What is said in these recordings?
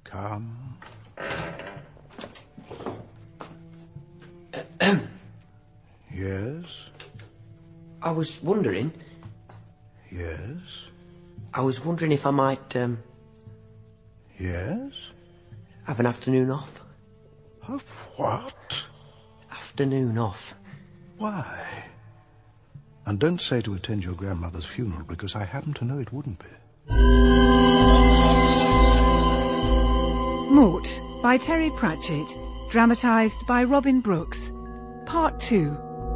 Come. Yes? I was wondering... Yes? I was wondering if I might, Yes? have an afternoon off. Of what? Afternoon off. Why? And don't say to attend your grandmother's funeral, because I happen to know it wouldn't be. Mort by Terry Pratchett, dramatised by Robin Brooks. Part 2.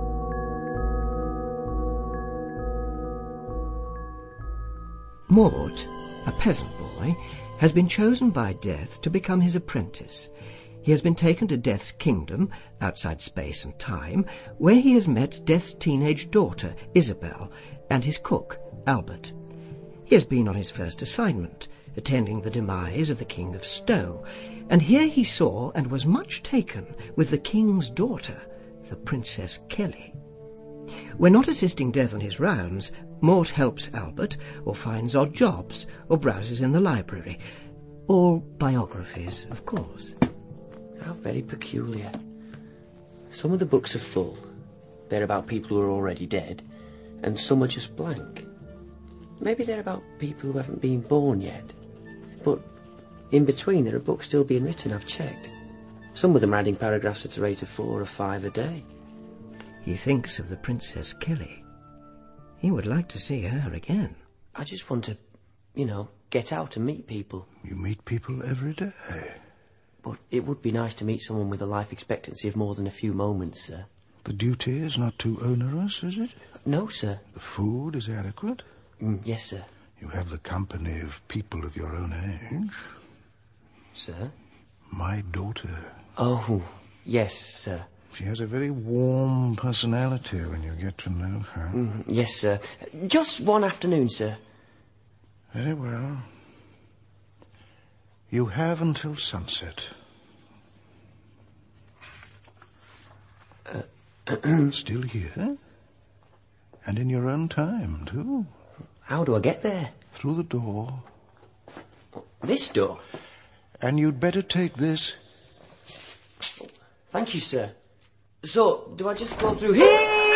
Mort, a peasant boy, has been chosen by Death to become his apprentice. He has been taken to Death's kingdom, outside space and time, where he has met Death's teenage daughter, Isabel, and his cook, Albert. He has been on his first assignment, attending the demise of the King of Stowe, and here he saw and was much taken with the king's daughter, the Princess Kelly. When not assisting Death on his rounds, Mort helps Albert, or finds odd jobs, or browses in the library. All biographies, of course. How very peculiar. Some of the books are full. They're about people who are already dead, and some are just blank. Maybe they're about people who haven't been born yet. But in between, there are books still being written, I've checked. Some of them are adding paragraphs at a rate of 4 or 5 a day. He thinks of the Princess Kelly. He would like to see her again. I just want to, get out and meet people. You meet people every day. But it would be nice to meet someone with a life expectancy of more than a few moments, sir. The duty is not too onerous, is it? No, sir. The food is adequate? Yes, sir. You have the company of people of your own age? Sir? My daughter. Oh, yes, sir. She has a very warm personality when you get to know her. Yes, sir. Just one afternoon, sir. Very well. You have until sunset. Still here? And in your own time, too. How do I get there? Through the door. This door? And you'd better take this. Thank you, sir. So, do I just go through here?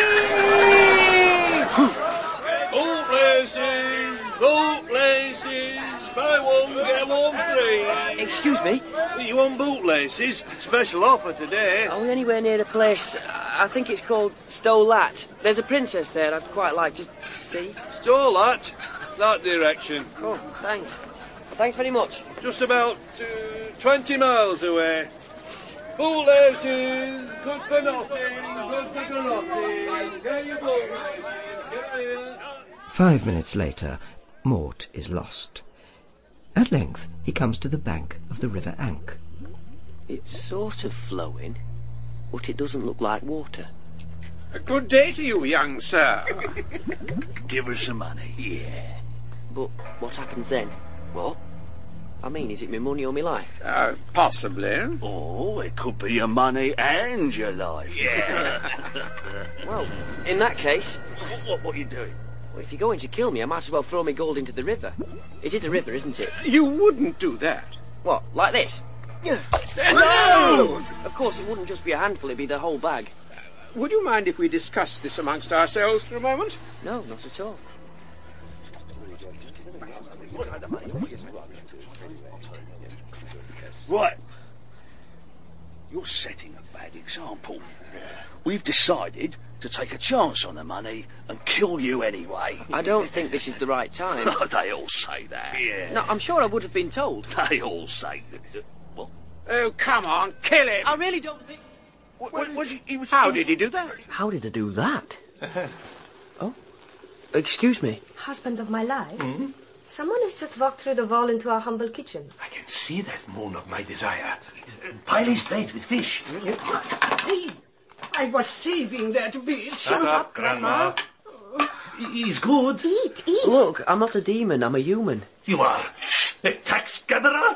Bootlaces, buy one, get one free. Excuse me? You want bootlaces? Special offer today. Are we anywhere near a place? I think it's called Stolat. There's a princess there I'd quite like to see. Stolat, that direction. Oh, thanks. Thanks very much. Just about 20 miles away. Bootlaces, good for nothing, good for nothing. Get your bootlaces, get here. 5 minutes later, Mort is lost. At length, he comes to the bank of the River Ank. It's sort of flowing, but it doesn't look like water. A good day to you, young sir. Give her some money. Yeah. But what happens then? What? I mean, is it my money or my life? Possibly. Oh, it could be your money and your life. Yeah. Well, in that case... What are you doing? Well, if you're going to kill me, I might as well throw my gold into the river. It is a river, isn't it? You wouldn't do that. What, like this? No! Of course, it wouldn't just be a handful, it'd be the whole bag. Would you mind if we discuss this amongst ourselves for a moment? No, not at all. Right. You're setting a bad example. We've decided to take a chance on the money and kill you anyway. I don't think this is the right time. They all say that. Yeah. No, I'm sure I would have been told. They all say that. What? Oh, come on, kill him. I really don't think... How did he do that? How did I do that? Oh? Excuse me. Husband of my life? Mm-hmm. Someone has just walked through the wall into our humble kitchen. I can see that moon of my desire. Pile his plate with fish. I was saving that beast. Shut up, Grandma. He's good. Eat. Look, I'm not a demon, I'm a human. You are a tax gatherer?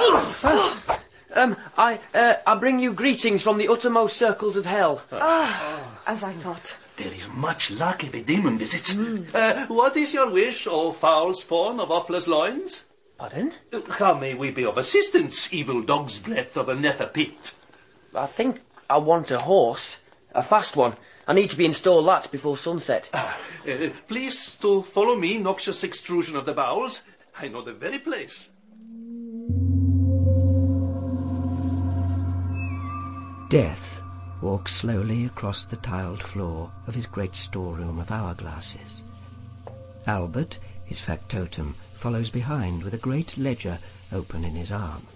I bring you greetings from the uttermost circles of hell. As I thought. There is much luck if a demon visits. What is your wish, O foul spawn of Offler's loins? Pardon? How may we be of assistance, evil dog's breath of a nether pit? I think I want a horse. A fast one. I need to be installed that before sunset. Please to follow me, noxious extrusion of the bowels. I know the very place. Death walks slowly across the tiled floor of his great storeroom of hourglasses. Albert, his factotum, follows behind with a great ledger open in his arms.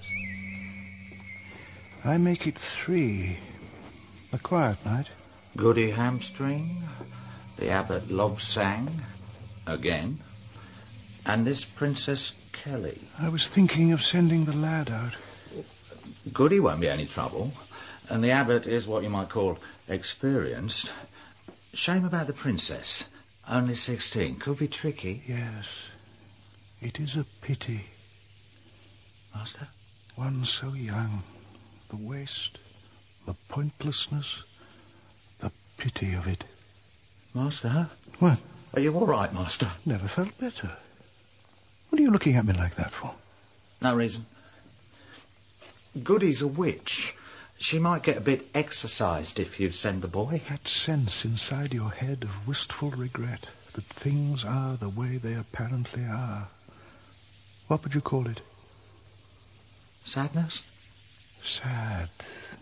I make it 3. A quiet night. Goody Hamstring, the Abbot Logsang, again, and this Princess Kelly. I was thinking of sending the lad out. Goody won't be any trouble, and the Abbot is what you might call experienced. Shame about the Princess. Only 16. Could be tricky. Yes. It is a pity. Master? One so young. The waste, the pointlessness, the pity of it. Master? What? Are you all right, Master? Never felt better. What are you looking at me like that for? No reason. Goody's a witch. She might get a bit exercised if you send the boy. That sense inside your head of wistful regret that things are the way they apparently are. What would you call it? Sadness? Sadness.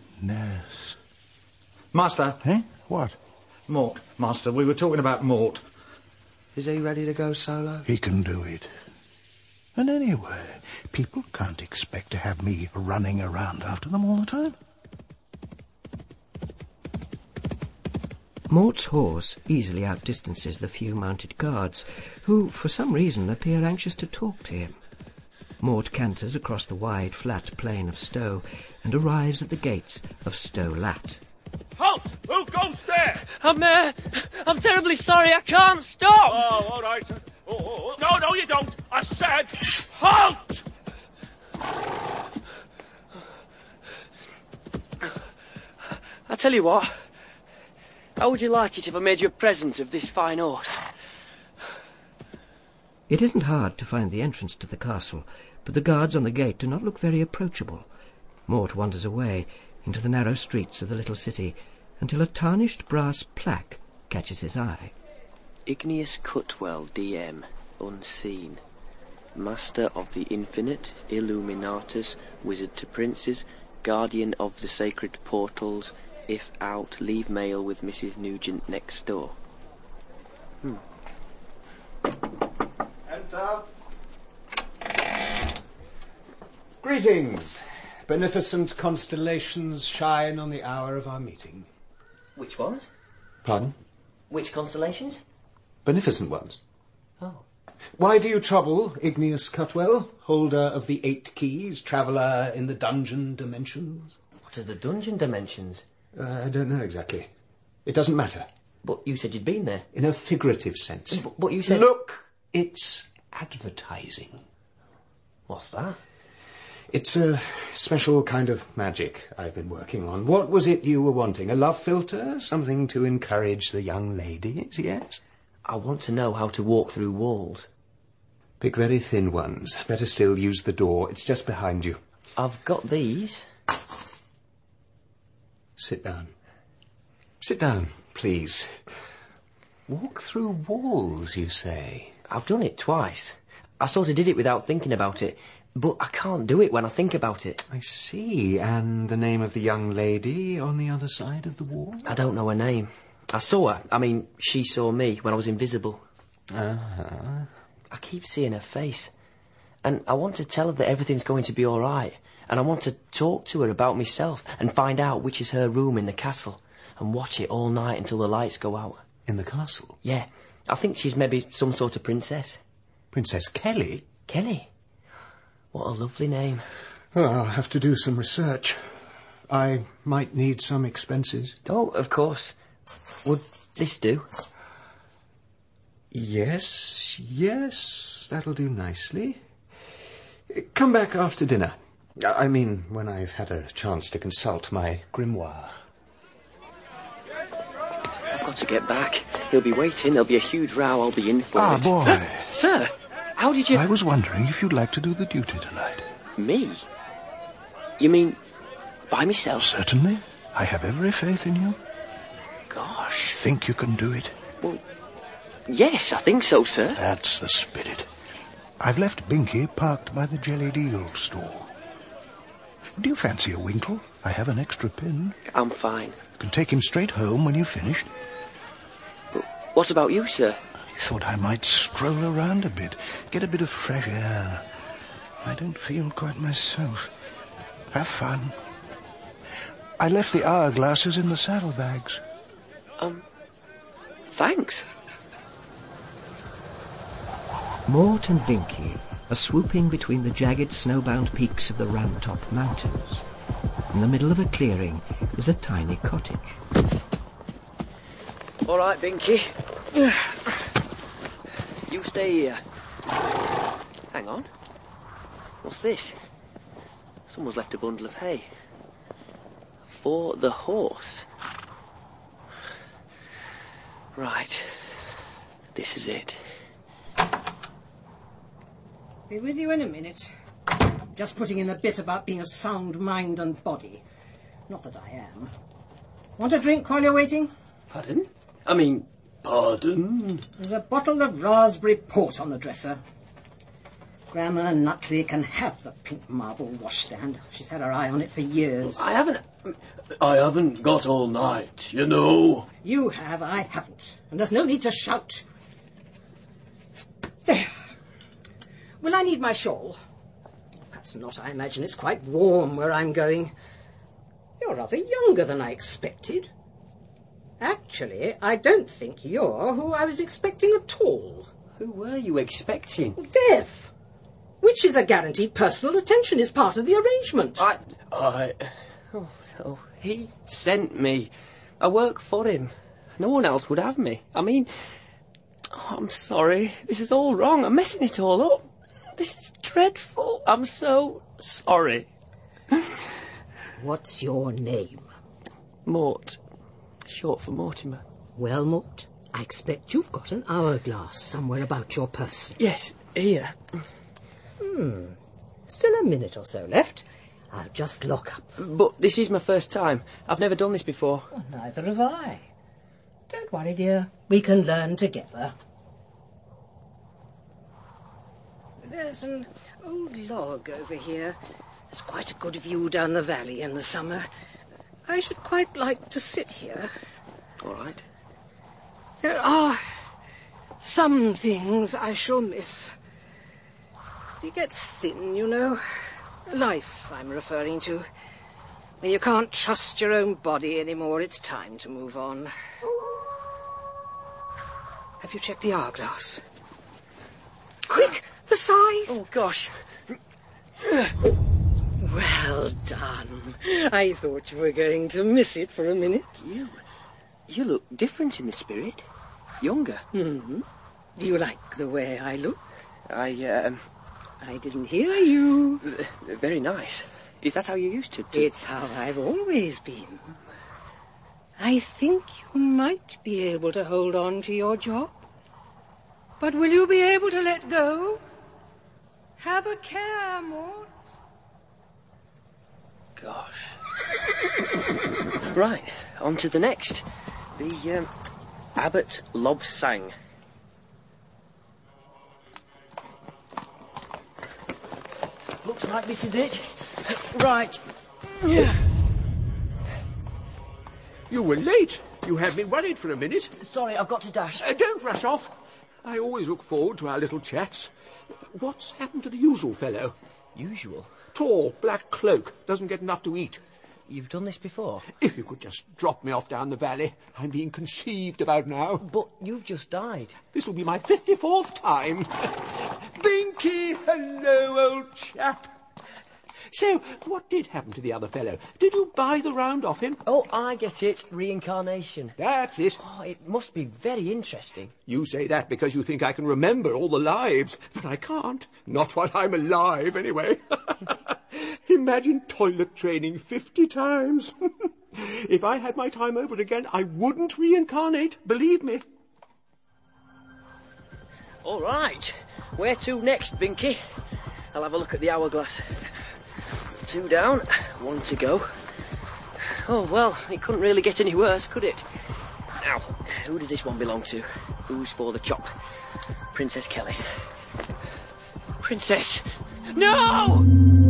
Master. Eh? What? Mort, Master. We were talking about Mort. Is he ready to go solo? He can do it. And anyway, people can't expect to have me running around after them all the time. Mort's horse easily outdistances the few mounted guards, who, for some reason, appear anxious to talk to him. Mort canters across the wide, flat plain of Stow and arrives at the gates of Stow Lat. Halt! Who goes there? I'm terribly sorry, I can't stop! Oh, all right. No, you don't. I said, halt! I tell you what, how would you like it if I made you a present of this fine horse? It isn't hard to find the entrance to the castle, but the guards on the gate do not look very approachable. Mort wanders away into the narrow streets of the little city until a tarnished brass plaque catches his eye. Igneous Cutwell, D.M., unseen. Master of the Infinite, Illuminatus, Wizard to Princes, Guardian of the Sacred Portals. If out, leave mail with Mrs. Nugent next door. Enter. Greetings. Beneficent constellations shine on the hour of our meeting. Which ones? Pardon? Which constellations? Beneficent ones. Oh. Why do you trouble, Igneous Cutwell, holder of the 8 keys, traveller in the dungeon dimensions? What are the dungeon dimensions? I don't know exactly. It doesn't matter. But you said you'd been there. In a figurative sense. But you said... Look, it's advertising. What's that? It's a special kind of magic I've been working on. What was it you were wanting? A love filter? Something to encourage the young ladies, yes? I want to know how to walk through walls. Pick very thin ones. Better still, use the door. It's just behind you. I've got these. Sit down. Sit down, please. Walk through walls, you say? I've done it twice. I sort of did it without thinking about it, but I can't do it when I think about it. I see. And the name of the young lady on the other side of the wall? I don't know her name. I saw her. I mean, she saw me when I was invisible. Uh-huh. I keep seeing her face. And I want to tell her that everything's going to be all right. And I want to talk to her about myself and find out which is her room in the castle and watch it all night until the lights go out. In the castle? Yeah. I think she's maybe some sort of princess. Princess Kelly? Kelly? What a lovely name. Oh, I'll have to do some research. I might need some expenses. Oh, of course. Would this do? Yes, that'll do nicely. Come back after dinner. I mean, when I've had a chance to consult my grimoire. I've got to get back. He'll be waiting. There'll be a huge row. I'll be in for it. Ah, boy. Sir, How did you... I was wondering if you'd like to do the duty tonight. Me? You mean by myself? Certainly. I have every faith in you. Gosh. Think you can do it? Well, yes, I think so, sir. That's the spirit. I've left Binky parked by the Jellied Eel stall. Do you fancy a winkle? I have an extra pin. I'm fine. You can take him straight home when you've finished. But what about you, sir? I thought I might stroll around a bit, get a bit of fresh air. I don't feel quite myself. Have fun. I left the hourglasses in the saddlebags. Thanks. Mort and Binky are swooping between the jagged snowbound peaks of the Ramtop Mountains. In the middle of a clearing is a tiny cottage. All right, Binky. You stay here. Hang on. What's this? Someone's left a bundle of hay. For the horse. Right. This is it. Be with you in a minute. Just putting in the bit about being of sound mind and body. Not that I am. Want a drink while you're waiting? Pardon? Pardon? There's a bottle of raspberry port on the dresser. Grandma Nutley can have the pink marble washstand. She's had her eye on it for years. I haven't got all night, you know. You have, I haven't. And there's no need to shout. There. Will I need my shawl? Perhaps not. I imagine it's quite warm where I'm going. You're rather younger than I expected. Actually, I don't think you're who I was expecting at all. Who were you expecting? Death. Which is a guaranteed personal attention, is part of the arrangement. He sent me. I work for him. No one else would have me. I'm sorry. This is all wrong. I'm messing it all up. This is dreadful. I'm so sorry. What's your name? Mort. Short for Mortimer. Well, Mort, I expect you've got an hourglass somewhere about your person. Yes, here. Still a minute or so left. I'll just lock up. But this is my first time. I've never done this before. Well, neither have I. Don't worry, dear. We can learn together. There's an old log over here. There's quite a good view down the valley in the summer. I should quite like to sit here. All right. There are some things I shall miss. It gets thin, you know. Life, I'm referring to. When you can't trust your own body anymore, it's time to move on. Have you checked the hourglass? Quick, the scythe! Oh, gosh. Well done. I thought you were going to miss it for a minute. You look different in the spirit. Younger. Mm-hmm. Do you like the way I look? I didn't hear you. Very nice. Is that how you used to do? It's how I've always been. I think you might be able to hold on to your job. But will you be able to let go? Have a care, Mort. Gosh. Right, on to the next. The Abbot Lobsang. Looks like this is it. Right. You were late. You had me worried for a minute. Sorry, I've got to dash. Don't rush off. I always look forward to our little chats. What's happened to the usual fellow? Usual? Tall, black cloak, doesn't get enough to eat. You've done this before? If you could just drop me off down the valley. I'm being conceived about now. But you've just died. This will be my 54th time. Binky, hello, old chap. So, what did happen to the other fellow? Did you buy the round off him? Oh, I get it. Reincarnation. That's it. Oh, it must be very interesting. You say that because you think I can remember all the lives, but I can't. Not while I'm alive, anyway. Imagine toilet training 50 times. If I had my time over again, I wouldn't reincarnate, believe me. All right. Where to next, Binky? I'll have a look at the hourglass. 2 down, 1 to go. Oh, well, it couldn't really get any worse, could it? Now, who does this one belong to? Who's for the chop? Princess Kelly. Princess! No!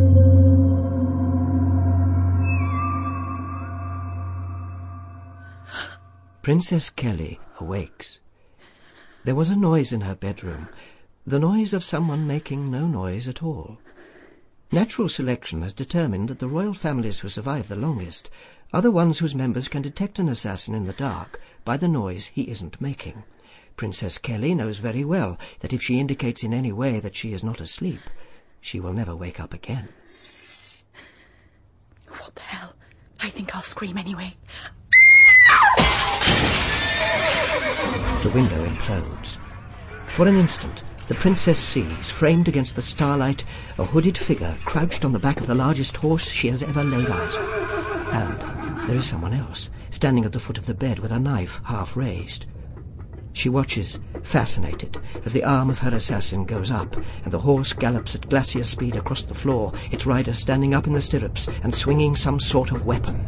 Princess Kelly awakes. There was a noise in her bedroom, the noise of someone making no noise at all. Natural selection has determined that the royal families who survive the longest are the ones whose members can detect an assassin in the dark by the noise he isn't making. Princess Kelly knows very well that if she indicates in any way that she is not asleep, she will never wake up again. What the hell? I think I'll scream anyway. The window implodes. For an instant, the princess sees, framed against the starlight, a hooded figure crouched on the back of the largest horse she has ever laid eyes on. And there is someone else, standing at the foot of the bed with a knife half raised. She watches, fascinated, as the arm of her assassin goes up, and the horse gallops at glacier speed across the floor, its rider standing up in the stirrups and swinging some sort of weapon.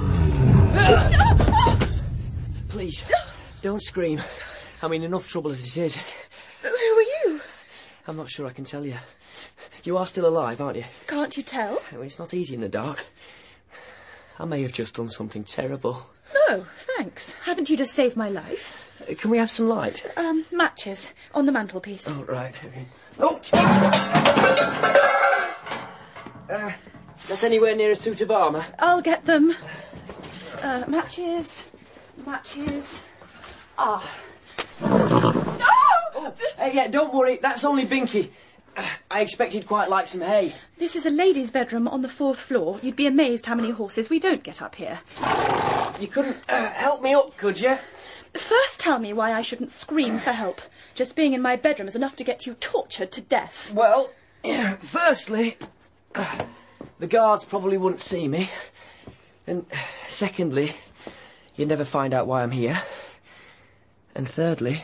Please, don't scream. I'm in enough trouble as it is. Who are you? I'm not sure I can tell you. You are still alive, aren't you? Can't you tell? Well, it's not easy in the dark. I may have just done something terrible. No, thanks. Haven't you just saved my life? Can we have some light? Matches on the mantelpiece. Oh, right. Oh! Not anywhere near as through to Barmer? I'll get them. Matches. Matches. Ah. Oh, yeah, don't worry. That's only Binky. I expected quite like some hay. This is a lady's bedroom on the 4th floor. You'd be amazed how many horses we don't get up here. You couldn't help me up, could you? First tell me why I shouldn't scream for help. Just being in my bedroom is enough to get you tortured to death. Well, firstly, the guards probably wouldn't see me. And secondly, you'd never find out why I'm here. And thirdly,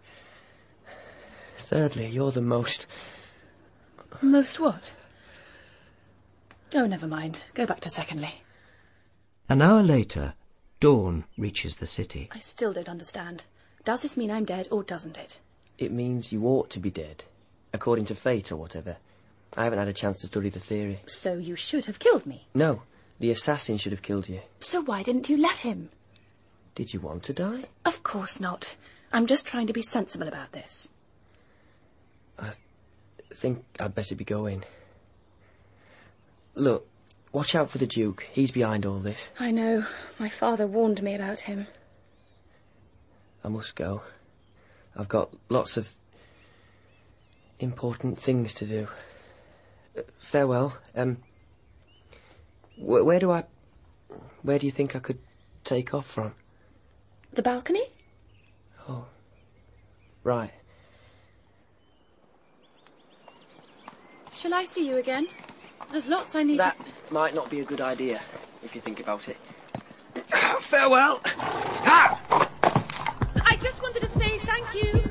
you're the most... Most what? Oh, never mind. Go back to secondly. An hour later, dawn reaches the city. I still don't understand. Does this mean I'm dead, or doesn't it? It means you ought to be dead, according to fate or whatever. I haven't had a chance to study the theory. So you should have killed me? No, the assassin should have killed you. So why didn't you let him? Did you want to die? Of course not. I'm just trying to be sensible about this. I think I'd better be going. Look, watch out for the Duke. He's behind all this. I know. My father warned me about him. I must go. I've got lots of important things to do. Farewell. Where do you think I could take off from? The balcony? Oh, right. Shall I see you again? There's lots I need That might not be a good idea, if you think about it. Farewell! I just wanted to say thank you.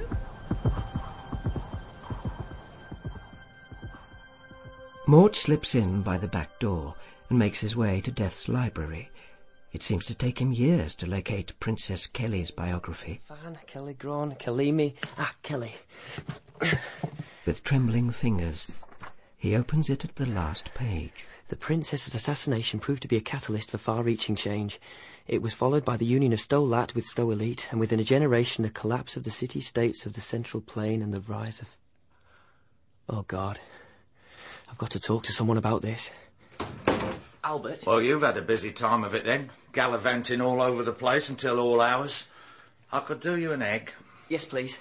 Mort slips in by the back door and makes his way to Death's library. It seems to take him years to locate Princess Kelly's biography. Fan, Kelly Gron, Kelimi. Kelly. With trembling fingers, he opens it at the last page. The princess's assassination proved to be a catalyst for far-reaching change. It was followed by the union of Stolat with Stow Elite, and within a generation the collapse of the city-states of the Central Plain and the rise of... Oh, God. I've got to talk to someone about this. Albert? Well, you've had a busy time of it then, gallivanting all over the place until all hours. I could do you an egg. Yes, please.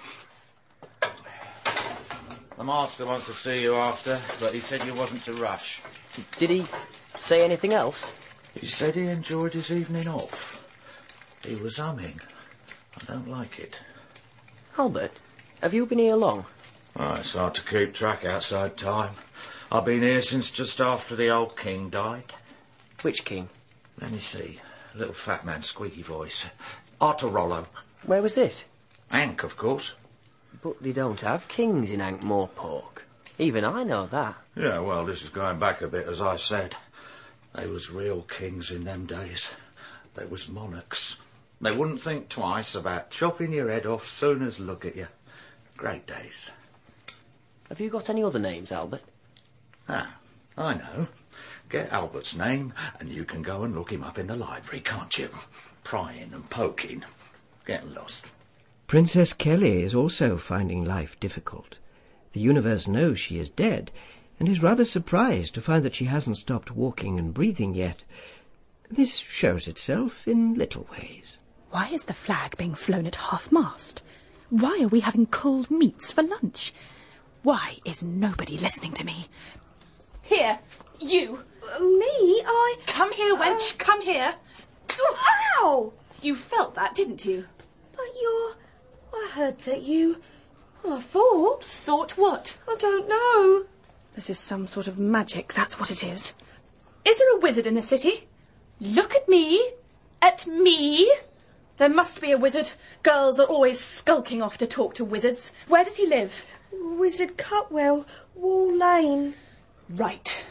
The master wants to see you after, but he said you wasn't to rush. Did he say anything else? He said he enjoyed his evening off. He was humming. I don't like it. Albert, have you been here long? Oh, it's hard to keep track outside time. I've been here since just after the old king died. Which king? Let me see. Little fat man, squeaky voice. Arthur Rollo. Where was this? Hank, of course. But they don't have kings in Ankh-Morpork. Even I know that. Yeah, well, this is going back a bit, as I said. They was real kings in them days. They was monarchs. They wouldn't think twice about chopping your head off soon as look at you. Great days. Have you got any other names, Albert? Ah, I know. Get Albert's name, and you can go and look him up in the library, can't you? Prying and poking. Get lost. Princess Kelly is also finding life difficult. The universe knows she is dead, and is rather surprised to find that she hasn't stopped walking and breathing yet. This shows itself in little ways. Why is the flag being flown at half-mast? Why are we having cold meats for lunch? Why is nobody listening to me? Here, you. Me? Come here, wench, come here. Ow! You felt that, didn't you? But I heard that you... I thought... Thought what? I don't know. This is some sort of magic, that's what it is. Is there a wizard in the city? Look at me. At me. There must be a wizard. Girls are always skulking off to talk to wizards. Where does he live? Wizard Cutwell, Wall Lane. Right.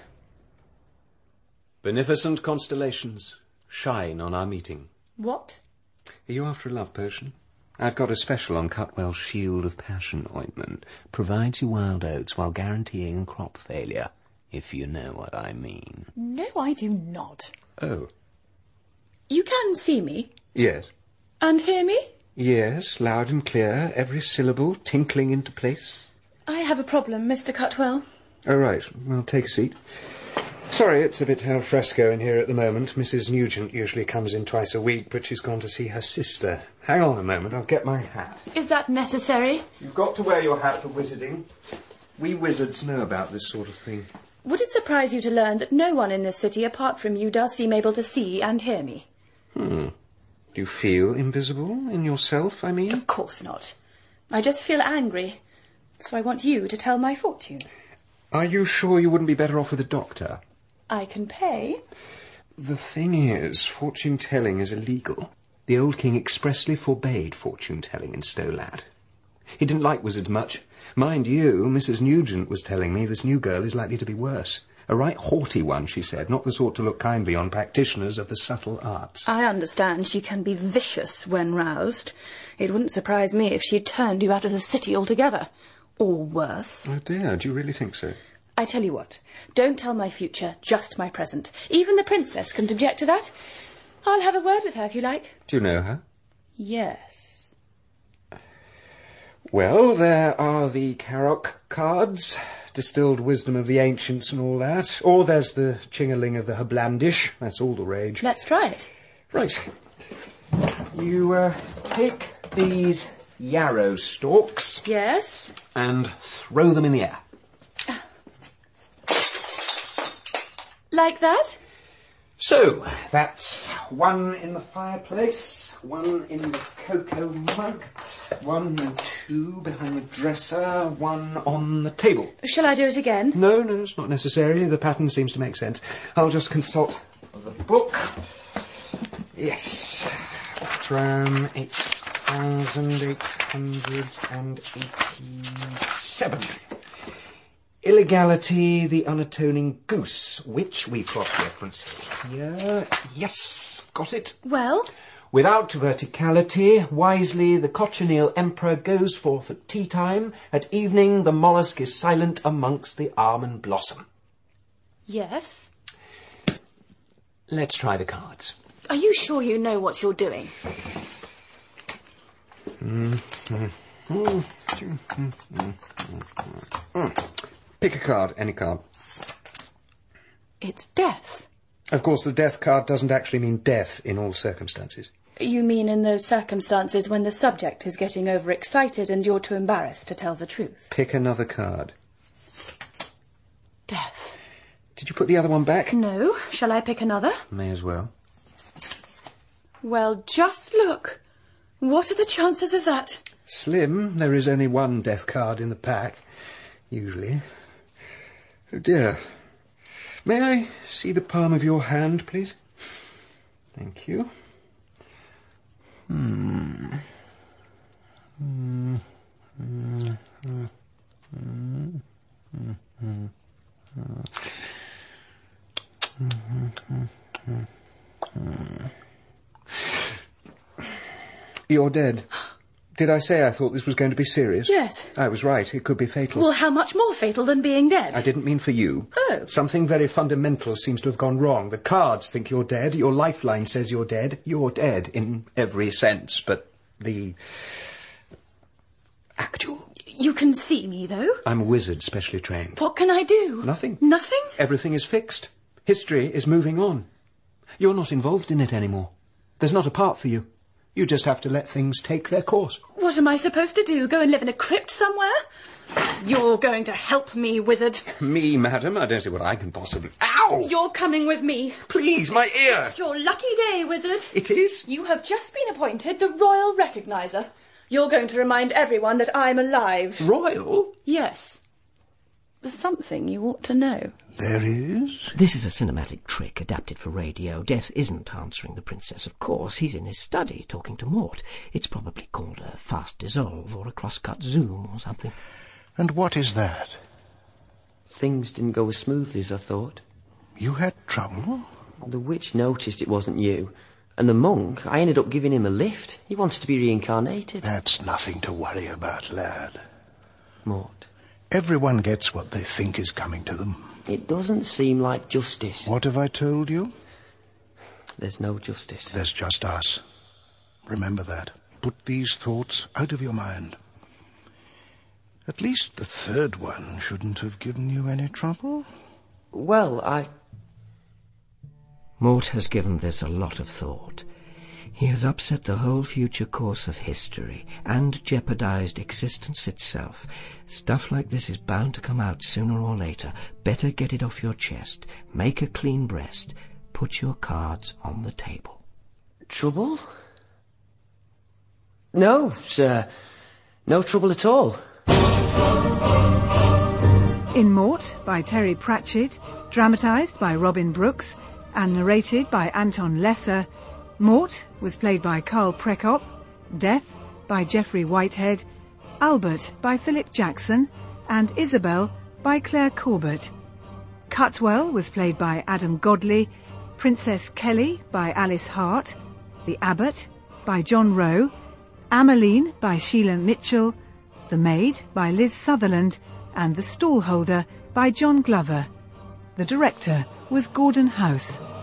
Beneficent constellations shine on our meeting. What? Are you after a love potion? I've got a special on Cutwell's Shield of Passion ointment. Provides you wild oats while guaranteeing crop failure, if you know what I mean. No, I do not. Oh. You can see me? Yes. And hear me? Yes, loud and clear, every syllable tinkling into place. I have a problem, Mr. Cutwell. Oh, right. Well, take a seat. Sorry, it's a bit al fresco in here at the moment. Mrs. Nugent usually comes in twice a week, but she's gone to see her sister. Hang on a moment, I'll get my hat. Is that necessary? You've got to wear your hat for wizarding. We wizards know about this sort of thing. Would it surprise you to learn that no one in this city apart from you does seem able to see and hear me? Do you feel invisible in yourself, I mean? Of course not. I just feel angry. So I want you to tell my fortune. Are you sure you wouldn't be better off with a doctor? I can pay. The thing is, fortune-telling is illegal. The old king expressly forbade fortune-telling in Stolat. He didn't like wizards much. Mind you, Mrs. Nugent was telling me this new girl is likely to be worse. A right haughty one, she said, not the sort to look kindly on practitioners of the subtle arts. I understand she can be vicious when roused. It wouldn't surprise me if she turned you out of the city altogether. Or worse. Oh dear, do you really think so? I tell you what, don't tell my future, just my present. Even the princess can object to that. I'll have a word with her if you like. Do you know her? Yes. Well, there are the Karok cards, distilled wisdom of the ancients and all that. Or there's the Chingaling of the Hablandish. That's all the rage. Let's try it. Right. You take these yarrow stalks. Yes. And throw them in the air. Like that? So, that's one in the fireplace, one in the cocoa mug, 1 and 2 behind the dresser, one on the table. Shall I do it again? No, it's not necessary. The pattern seems to make sense. I'll just consult the book. Yes. Tram 8,887. Illegality, the unatoning goose, which we cross-reference here. Yes, got it. Well? Without verticality, wisely the cochineal emperor goes forth at tea time. At evening the mollusk is silent amongst the almond blossom. Yes. Let's try the cards. Are you sure you know what you're doing? Pick a card, any card. It's death. Of course, the death card doesn't actually mean death in all circumstances. You mean in those circumstances when the subject is getting overexcited and you're too embarrassed to tell the truth? Pick another card. Death. Did you put the other one back? No. Shall I pick another? May as well. Well, just look. What are the chances of that? Slim. There is only one death card in the pack, usually. Oh, dear. May I see the palm of your hand, please? Thank you. You're dead. Did I say I thought this was going to be serious? Yes. I was right. It could be fatal. Well, how much more fatal than being dead? I didn't mean for you. Oh. Something very fundamental seems to have gone wrong. The cards think you're dead. Your lifeline says you're dead. You're dead in every sense, but the actual... You can see me, though? I'm a wizard, specially trained. What can I do? Nothing. Nothing? Everything is fixed. History is moving on. You're not involved in it anymore. There's not a part for you. You just have to let things take their course. What am I supposed to do? Go and live in a crypt somewhere? You're going to help me, wizard. Me, madam? I don't see what I can possibly... Ow! You're coming with me. Please, my ear! It's your lucky day, wizard. It is? You have just been appointed the Royal Recogniser. You're going to remind everyone that I'm alive. Royal? Yes. There's something you ought to know. There is? This is a cinematic trick adapted for radio. Death isn't answering the princess, of course. He's in his study talking to Mort. It's probably called a fast dissolve or a cross-cut zoom or something. And what is that? Things didn't go as smoothly as I thought. You had trouble? The witch noticed it wasn't you. And the monk, I ended up giving him a lift. He wanted to be reincarnated. That's nothing to worry about, lad. Mort. Everyone gets what they think is coming to them. It doesn't seem like justice. What have I told you? There's no justice. There's just us. Remember that. Put these thoughts out of your mind. At least the third one shouldn't have given you any trouble. Well, Mort has given this a lot of thought. He has upset the whole future course of history and jeopardized existence itself. Stuff like this is bound to come out sooner or later. Better get it off your chest. Make a clean breast. Put your cards on the table. Trouble? No, sir. No trouble at all. In Mort by Terry Pratchett, dramatised by Robin Brooks and narrated by Anton Lesser, Mort was played by Carl Prekop, Death by Geoffrey Whitehead, Albert by Philip Jackson, and Isabel by Claire Corbett. Cutwell was played by Adam Godley, Princess Kelly by Alice Hart, the Abbot by John Rowe, Ameline by Sheila Mitchell, the Maid by Liz Sutherland, and the Stallholder by John Glover. The director was Gordon House.